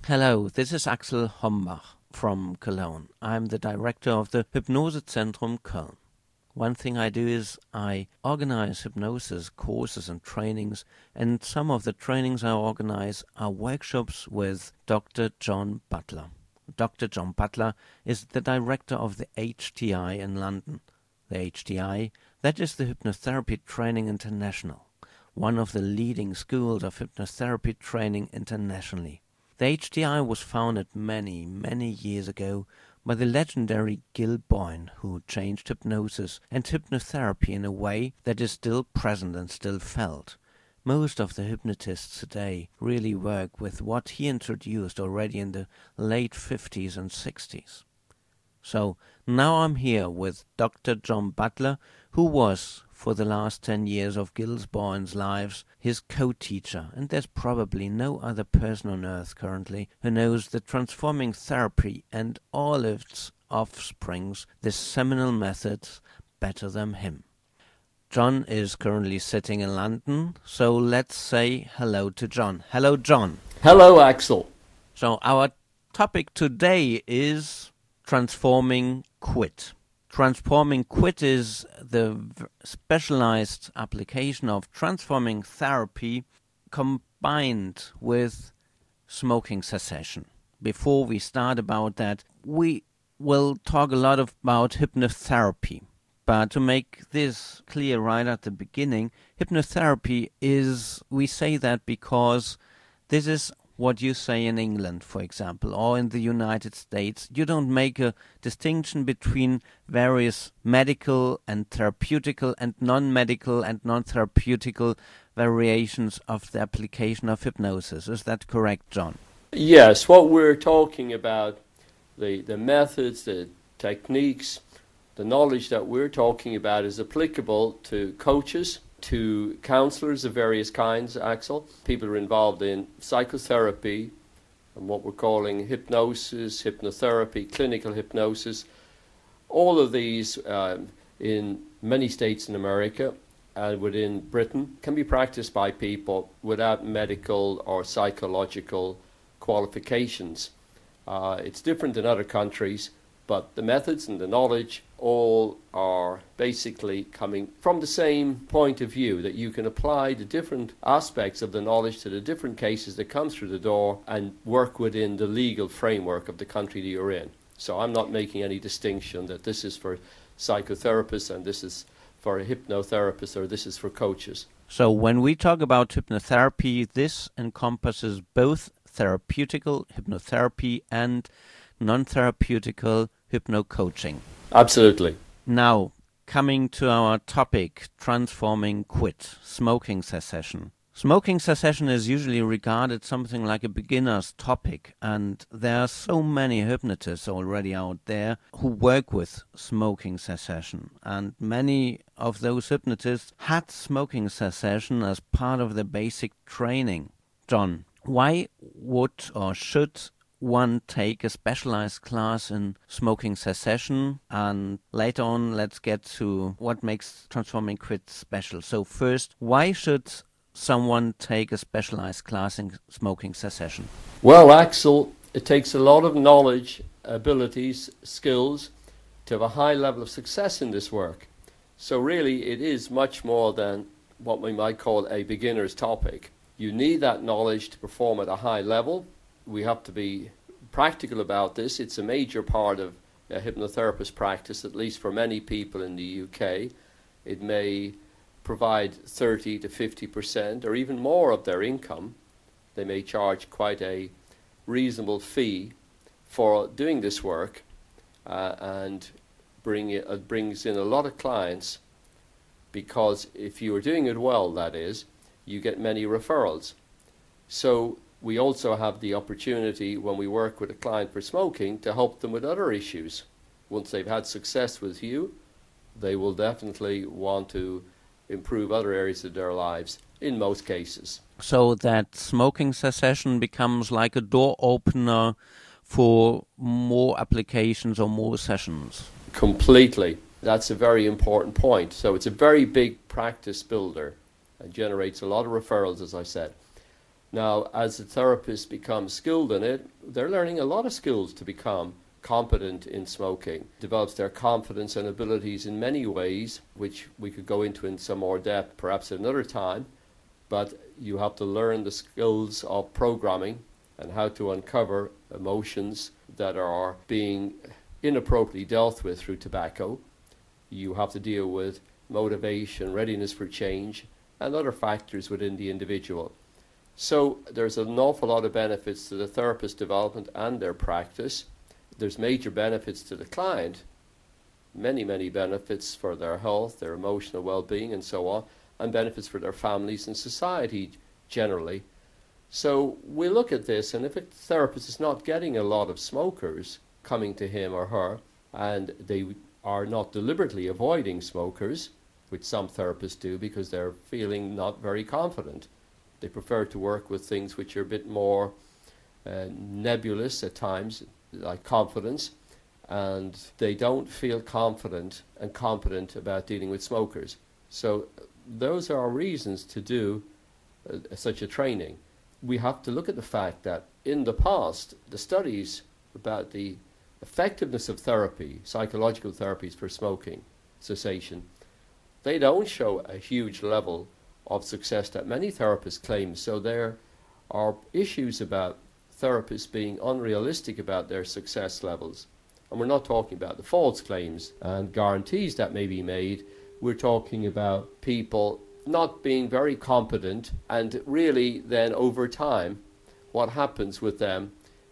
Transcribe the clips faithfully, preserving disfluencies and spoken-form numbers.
Hello, this is Axel Hombach from Cologne. I'm the director of the Hypnosezentrum Köln. One thing I do is I organize hypnosis courses and trainings, and some of the trainings I organize are workshops with Doctor John Butler. Doctor John Butler is the director of the H T I in London. The H T I, that is the Hypnotherapy Training International, one of the leading schools of hypnotherapy training internationally. The H T I was founded many, many years ago by the legendary Gil Boyne, who changed hypnosis and hypnotherapy in a way that is still present and still felt. Most of the hypnotists today really work with what he introduced already in the late fifties and sixties. So now I'm here with Doctor John Butler, who was, for the last ten years of Gil Boyne's lives, his co-teacher, and there's probably no other person on earth currently who knows the transforming therapy and all its offsprings, the seminal methods, better than him. John is currently sitting in London, so let's say hello to John. Hello, John. Hello, Axel. So our topic today is transforming quit. Transforming quit is the v- specialized application of transforming therapy combined with smoking cessation. Before we start about that, we will talk a lot about hypnotherapy. But to make this clear right at the beginning, hypnotherapy is, we say that because this is what you say in England, for example, or in the United States. You don't make a distinction between various medical and therapeutical and non-medical and non-therapeutical variations of the application of hypnosis. Is that correct, John? Yes, what we're talking about, the, the methods, the techniques, the knowledge that we're talking about is applicable to coaches, to counselors of various kinds, Axel. People are involved in psychotherapy and what we're calling hypnosis, hypnotherapy, clinical hypnosis. All of these um, in many states in America and within Britain can be practiced by people without medical or psychological qualifications. Uh, it's different in other countries, but the methods and the knowledge all are basically coming from the same point of view, that you can apply the different aspects of the knowledge to the different cases that come through the door and work within the legal framework of the country that you're in. So I'm not making any distinction that this is for psychotherapists and this is for a hypnotherapist or this is for coaches. So when we talk about hypnotherapy, this encompasses both therapeutical hypnotherapy and non-therapeutical hypno-coaching. Absolutely. Now, coming to our topic, transforming quit, smoking cessation. Smoking cessation is usually regarded something like a beginner's topic, and there are so many hypnotists already out there who work with smoking cessation, and many of those hypnotists had smoking cessation as part of their basic training. John, why would or should one take a specialized class in smoking cessation? And later on, let's get to what makes transforming quit special. So first, why should someone take a specialized class in smoking cessation? Well, Axel, it takes a lot of knowledge, abilities, skills to have a high level of success in this work. So really, it is much more than what we might call a beginner's topic. You need that knowledge to perform at a high level. We have to be practical about this. It's a major part of a hypnotherapist practice, at least for many people in the U K. It may provide thirty to fifty percent or even more of their income. They may charge quite a reasonable fee for doing this work uh, and bring it, uh, brings in a lot of clients, because if you are doing it well, that is, you get many referrals. So we also have the opportunity, when we work with a client for smoking, to help them with other issues. Once they've had success with you, they will definitely want to improve other areas of their lives, in most cases. So that smoking cessation becomes like a door opener for more applications or more sessions. Completely. That's a very important point. So it's a very big practice builder and generates a lot of referrals, as I said. Now, as the therapist becomes skilled in it, they're learning a lot of skills to become competent in smoking, develops their confidence and abilities in many ways, which we could go into in some more depth perhaps at another time. But you have to learn the skills of programming and how to uncover emotions that are being inappropriately dealt with through tobacco. You have to deal with motivation, readiness for change, and other factors within the individual. So there's an awful lot of benefits to the therapist development and their practice. There's major benefits to the client, many, many benefits for their health, their emotional well-being, and so on, and benefits for their families and society generally. So we look at this, and if a therapist is not getting a lot of smokers coming to him or her, and they are not deliberately avoiding smokers, which some therapists do because they're feeling not very confident. They prefer to work with things which are a bit more uh, nebulous at times, like confidence, and they don't feel confident and competent about dealing with smokers. So those are our reasons to do uh, such a training. We have to look at the fact that in the past, the studies about the effectiveness of therapy, psychological therapies for smoking cessation, they don't show a huge level of success that many therapists claim. So there are issues about therapists being unrealistic about their success levels. And we're not talking about the false claims and guarantees that may be made. We're talking about people not being very competent, and really then over time what happens with them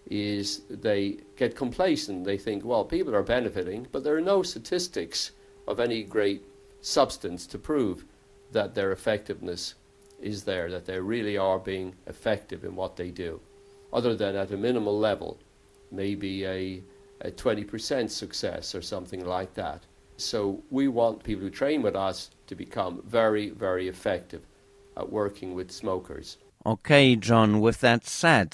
is they get complacent. They think, well, people are benefiting, but there are no statistics of any great substance to prove that their effectiveness is there, that they really are being effective in what they do, other than at a minimal level, maybe a, a twenty percent success or something like that. So we want people who train with us to become very, very effective at working with smokers. Okay, John, with that said,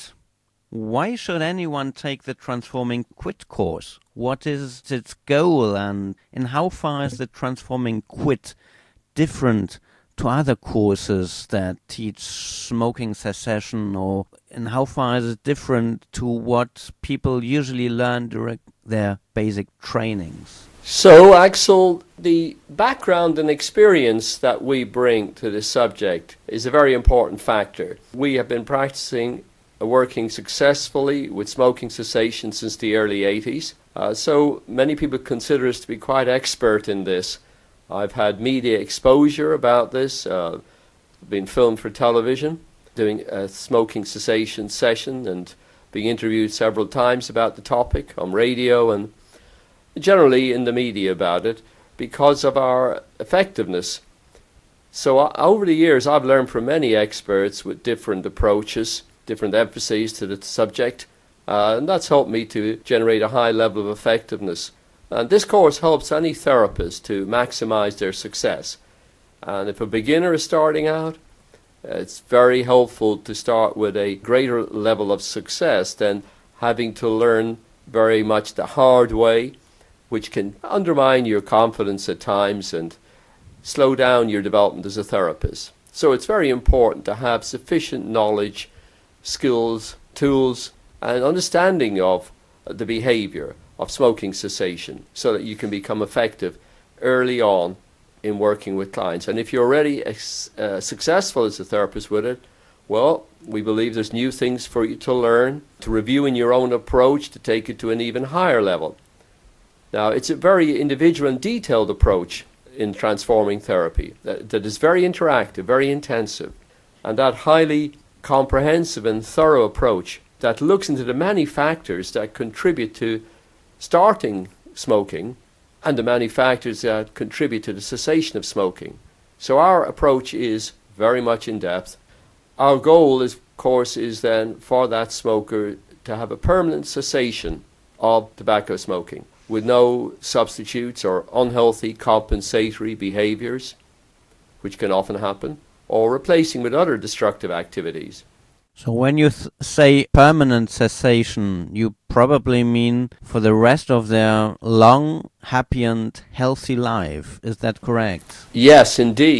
why should anyone take the Transforming Quit course? What is its goal, and in how far is the Transforming Quit different to other courses that teach smoking cessation, or in how far is it different to what people usually learn during their basic trainings? So, Axel, the background and experience that we bring to this subject is a very important factor. We have been practicing uh, working successfully with smoking cessation since the early eighties. Uh, so many people consider us to be quite expert in this. I've had media exposure about this, uh, been filmed for television, doing a smoking cessation session and being interviewed several times about the topic on radio and generally in the media about it because of our effectiveness. So uh, over the years I've learned from many experts with different approaches, different emphases to the subject, uh, and that's helped me to generate a high level of effectiveness. And this course helps any therapist to maximize their success. And if a beginner is starting out, it's very helpful to start with a greater level of success than having to learn very much the hard way, which can undermine your confidence at times and slow down your development as a therapist. So it's very important to have sufficient knowledge, skills, tools, and understanding of the behavior of smoking cessation so that you can become effective early on in working with clients. And if you're already uh, successful as a therapist with it, well, we believe there's new things for you to learn, to review in your own approach, to take it to an even higher level. Now, it's a very individual and detailed approach in transforming therapy that, that is very interactive, very intensive, and that highly comprehensive and thorough approach that looks into the many factors that contribute to starting smoking and the many factors that contribute to the cessation of smoking. So our approach is very much in depth. Our goal, is, of course, is then for that smoker to have a permanent cessation of tobacco smoking with no substitutes or unhealthy compensatory behaviors, which can often happen, or replacing with other destructive activities. So when you th- say permanent cessation, you probably mean for the rest of their long, happy and healthy life. Is that correct? Yes, indeed.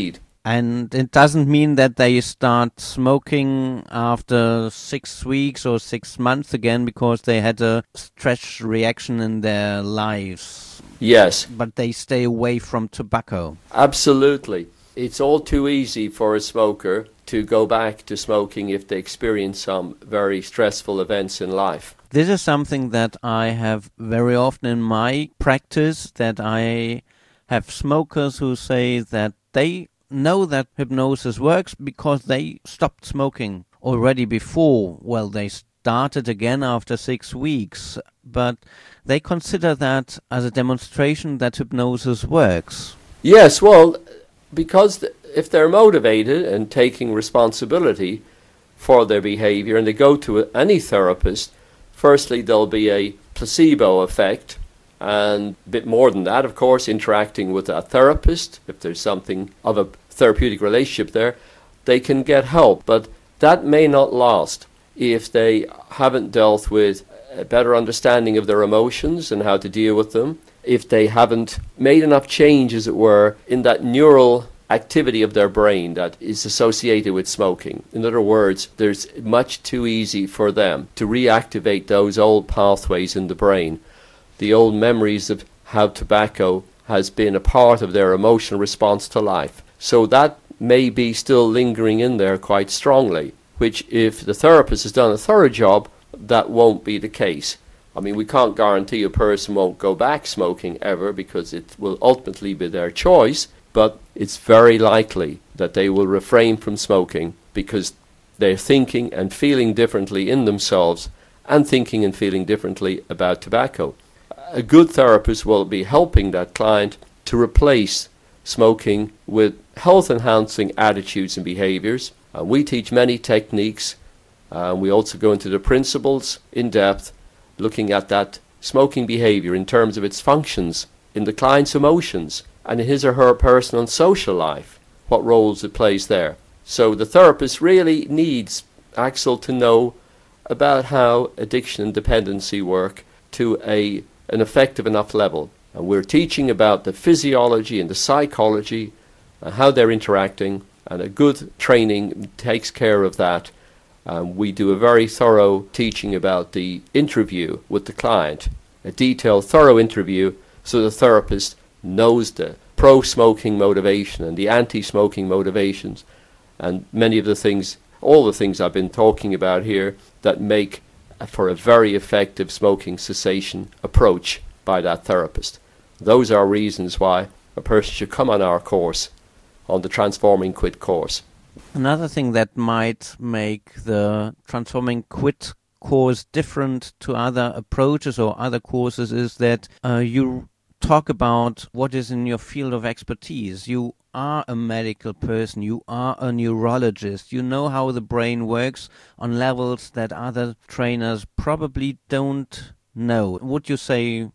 And it doesn't mean that they start smoking after six weeks or six months again because they had a stress reaction in their lives. Yes. But they stay away from tobacco. Absolutely. It's all too easy for a smoker to go back to smoking if they experience some very stressful events in life. This is something that I have very often in my practice, that I have smokers who say that they know that hypnosis works because they stopped smoking already before. Well, they started again after six weeks, but they consider that as a demonstration that hypnosis works. Yes, well, because th- if they're motivated and taking responsibility for their behavior and they go to a, any therapist, firstly, there'll be a placebo effect, and a bit more than that, of course, interacting with a therapist. If there's something of a therapeutic relationship there, they can get help. But that may not last if they haven't dealt with a better understanding of their emotions and how to deal with them, if they haven't made enough change, as it were, in that neural activity of their brain that is associated with smoking. In other words, there's much too easy for them to reactivate those old pathways in the brain, the old memories of how tobacco has been a part of their emotional response to life. So that may be still lingering in there quite strongly, which if the therapist has done a thorough job, that won't be the case. I mean, we can't guarantee a person won't go back smoking ever because it will ultimately be their choice, but it's very likely that they will refrain from smoking because they're thinking and feeling differently in themselves and thinking and feeling differently about tobacco. A good therapist will be helping that client to replace smoking with health-enhancing attitudes and behaviors. Uh, we teach many techniques. Uh, we also go into the principles in depth, looking at that smoking behavior in terms of its functions in the client's emotions and in his or her personal and social life, what roles it plays there. So the therapist really needs Axel to know about how addiction and dependency work to a an effective enough level. And we're teaching about the physiology and the psychology and how they're interacting, and a good training takes care of that. Um, we do a very thorough teaching about the interview with the client, a detailed, thorough interview, so the therapist knows the pro-smoking motivation and the anti-smoking motivations, and many of the things, all the things I've been talking about here that make for a very effective smoking cessation approach by that therapist. Those are reasons why a person should come on our course, on the Transforming Quit course. Another thing that might make the Transforming Quit course different to other approaches or other courses is that uh, you talk about what is in your field of expertise. You are a medical person, you are a neurologist, you know how the brain works on levels that other trainers probably don't know. Would you say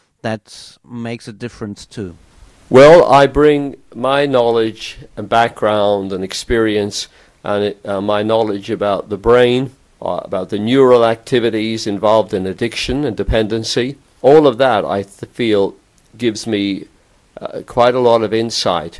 that makes a difference too? Well, I bring my knowledge and background and experience and it, uh, my knowledge about the brain, uh, about the neural activities involved in addiction and dependency. All of that, I th- feel, gives me uh, quite a lot of insight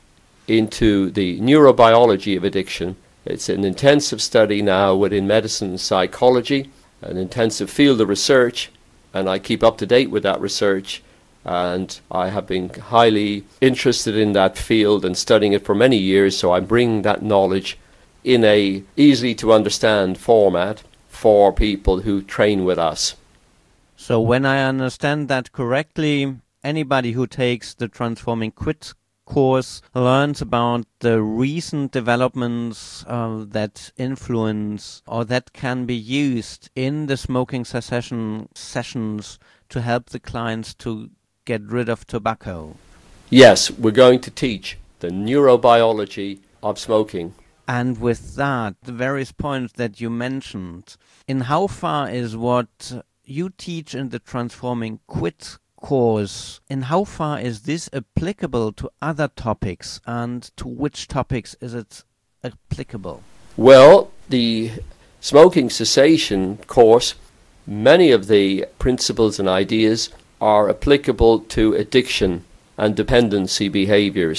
into the neurobiology of addiction. It's an intensive study now within medicine and psychology, an intensive field of research, and I keep up to date with that research. And I have been highly interested in that field and studying it for many years, so I'm bringing that knowledge in a easy to understand format for people who train with us. So when I understand that correctly, anybody who takes the Transforming Quit course learns about the recent developments uh, that influence or that can be used in the smoking cessation sessions to help the clients to get rid of tobacco. Yes, we're going to teach the neurobiology of smoking. And with that, the various points that you mentioned, in how far is what you teach in the Transforming Quit course, in how far is this applicable to other topics, and to which topics is it applicable? Well, the smoking cessation course, many of the principles and ideas are applicable to addiction and dependency behaviors.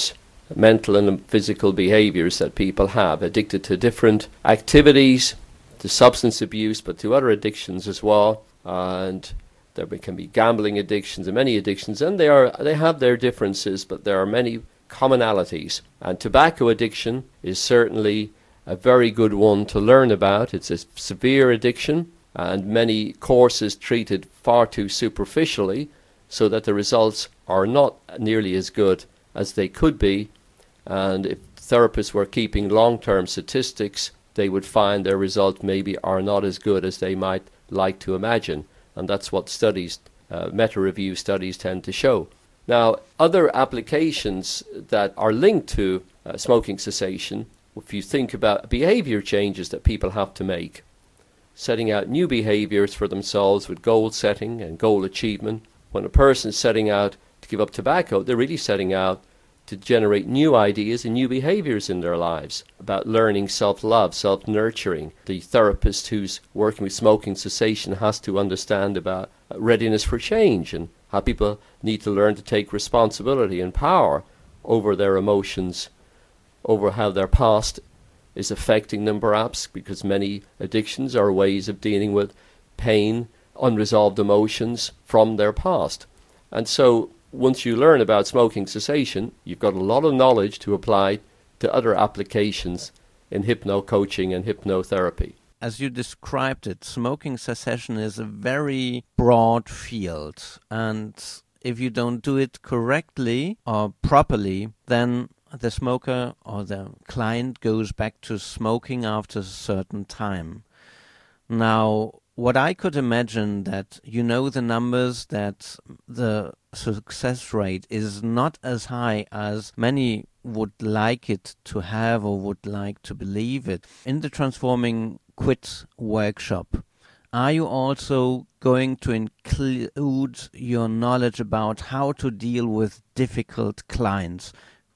mental and physical behaviors that people have, addicted to different activities, to substance abuse, but to other addictions as well. And there can be gambling addictions and many addictions, and they are they have their differences, but there are many commonalities. And tobacco addiction is certainly a very good one to learn about. It's a severe addiction, and many courses treat it far too superficially, so that the results are not nearly as good as they could be. And if therapists were keeping long-term statistics, they would find their results maybe are not as good as they might like to imagine. And that's what studies, uh, meta-review studies tend to show. Now, other applications that are linked to uh, smoking cessation, if you think about behavior changes that people have to make, setting out new behaviors for themselves with goal setting and goal achievement. When a person is setting out to give up tobacco, they're really setting out to generate new ideas and new behaviors in their lives about learning self-love, self-nurturing. The therapist who's working with smoking cessation has to understand about readiness for change and how people need to learn to take responsibility and power over their emotions, over how their past is affecting them perhaps, because many addictions are ways of dealing with pain, unresolved emotions from their past. And so once you learn about smoking cessation, you've got a lot of knowledge to apply to other applications in hypno-coaching and hypnotherapy. As you described it, smoking cessation is a very broad field, and if you don't do it correctly or properly, then the smoker or the client goes back to smoking after a certain time. Now, what I could imagine that you know the numbers that the success rate is not as high as many would like it to have or would like to believe it. In the Transforming Quit workshop, are you also going to include your knowledge about how to deal with difficult clients,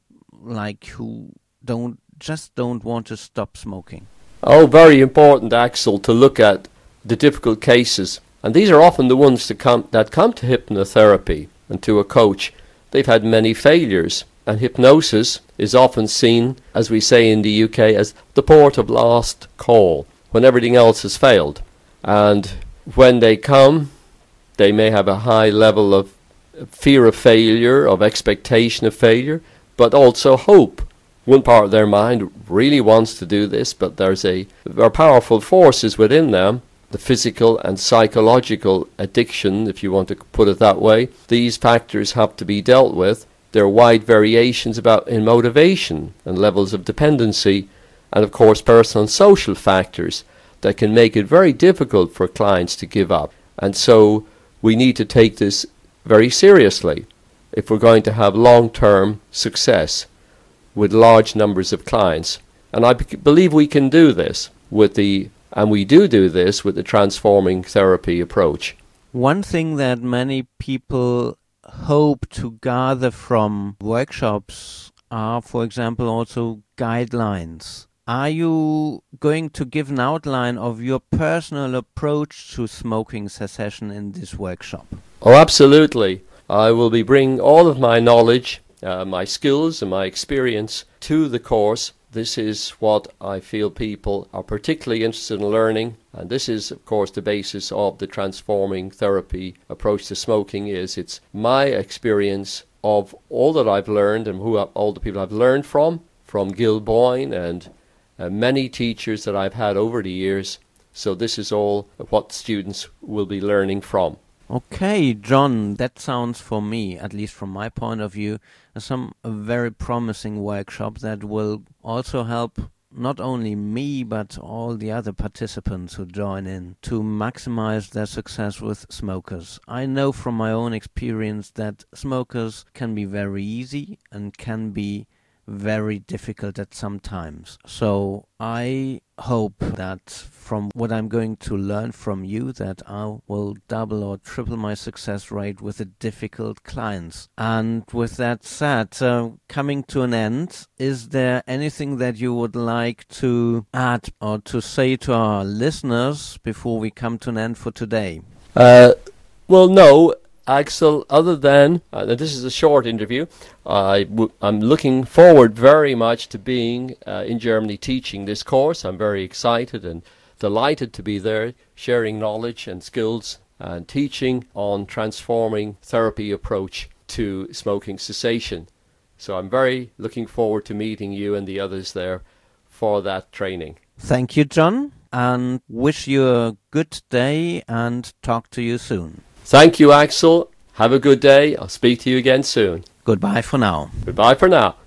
like who don't just don't want to stop smoking? Oh, very important, Axel, to look at the difficult cases. And these are often the ones that come, that come to hypnotherapy and to a coach. They've had many failures. And hypnosis is often seen, as we say in the U K, as the port of last call, when everything else has failed. And when they come, they may have a high level of fear of failure, of expectation of failure, but also hope. One part of their mind really wants to do this, but there's a there are powerful forces within them, the physical and psychological addiction, if you want to put it that way. These factors have to be dealt with. There are wide variations about in motivation and levels of dependency, and of course personal and social factors that can make it very difficult for clients to give up. And so we need to take this very seriously if we're going to have long-term success with large numbers of clients. And I be- believe we can do this with the, and we do do this with the transforming therapy approach. One thing that many people hope to gather from workshops are, for example, also guidelines. Are you going to give an outline of your personal approach to smoking cessation in this workshop? Oh, absolutely. I will be bringing all of my knowledge, uh, my skills and my experience to the course. This is what I feel people are particularly interested in learning, and this is of course the basis of the transforming therapy approach to smoking. Is it's my experience of all that I've learned and who I, all the people I've learned from, from Gil Boyne and uh, many teachers that I've had over the years. So this is all what students will be learning from. Okay, John, that sounds for me, at least from my point of view, some a very promising workshop that will also help not only me but all the other participants who join in to maximize their success with smokers. I know from my own experience that smokers can be very easy and can be very difficult at some times. So I hope that from what I'm going to learn from you that I will double or triple my success rate with the difficult clients. And with that said, uh, coming to an end, is there anything that you would like to add or to say to our listeners before we come to an end for today? Uh, well, no. Axel, other than, uh, this is a short interview, I w- I'm looking forward very much to being uh, in Germany teaching this course. I'm very excited and delighted to be there, sharing knowledge and skills and teaching on transforming therapy approach to smoking cessation. So I'm very looking forward to meeting you and the others there for that training. Thank you, John, and wish you a good day and talk to you soon. Thank you, Axel. Have a good day. I'll speak to you again soon. Goodbye for now. Goodbye for now.